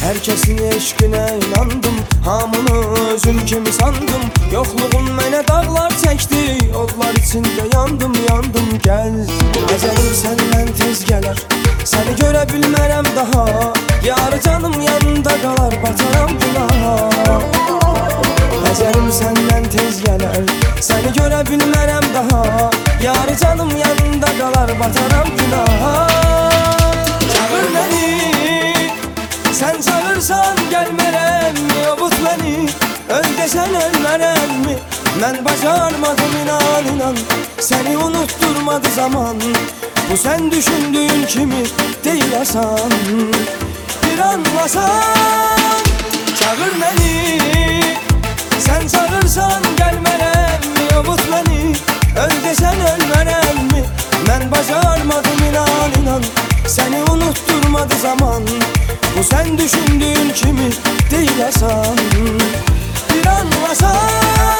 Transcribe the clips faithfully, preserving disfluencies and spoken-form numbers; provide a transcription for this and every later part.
Herkesin eşkine inandım, hamını özüm kimi sandım. Yokluğun mene dağlar çekti, odlar içinde yandım yandım. Gel, ecelim senden tez gelir, seni göre bilmerem daha. Yar canım yanında kalar, bataram günaha. Ecelim senden tez gelir, seni göre bilmerem daha. Yar canım yanında kalar, bataram günaha. Çağır beni, sen çağırsan gelmerem mi? Obut beni, öl desen ölmerem mi? Ben başarmadım inan inan, seni unutturmadı zaman. Bu sen düşündüğün kimi değil asan. Bir anlasan, çağır beni, sen çağırsan gelmerem mi? Obut beni, öl desen ölmerem mi? Ben başarmadım inan inan, seni unutturmadı zaman. Bu sen düşündüğün kimi değil asan. Bir anlasan.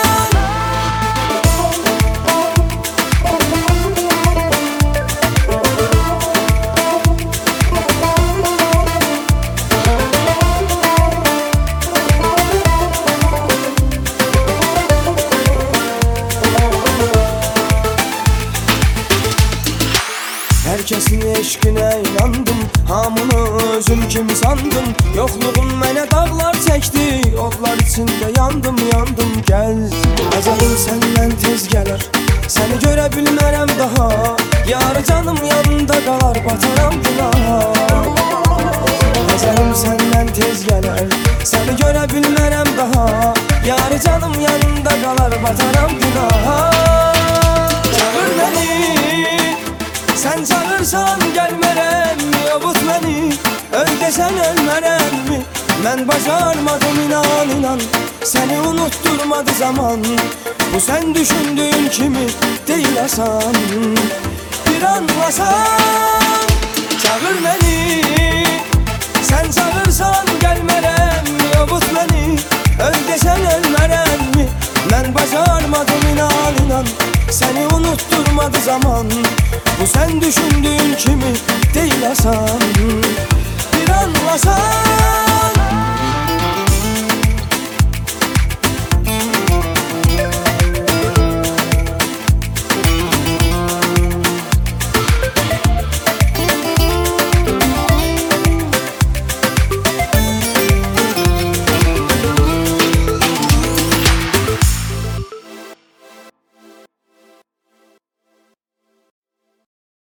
Herkesin eşkine inandım, hamını özüm kimi sandım. Yokluğun mene dağlar çekti, odlar içinde yandım yandım. Gel, ecelim senden tez gelir, seni göre bilmerem daha. Yar canım yanında kalar, bataram günaha. Ecelim senden tez gelir, seni göre bilmerem daha. Yar canım yanında kalar, bataram günaha. Çağır beni, sen çağırsan gelmerem mi? Obut beni, öl desen ölmerem mi? Ben başarmadım inan inan, seni unutturmadı zaman. Bu sen düşündüğün kimi değil asan. Bir anlasan, çağır beni, sen çağırsan gelmerem mi? Obut beni, öl desen ölmerem mi? Ben başarmadım inan inan, seni unutturmadı zaman. Bu sen düşündüğün kimi değil asan.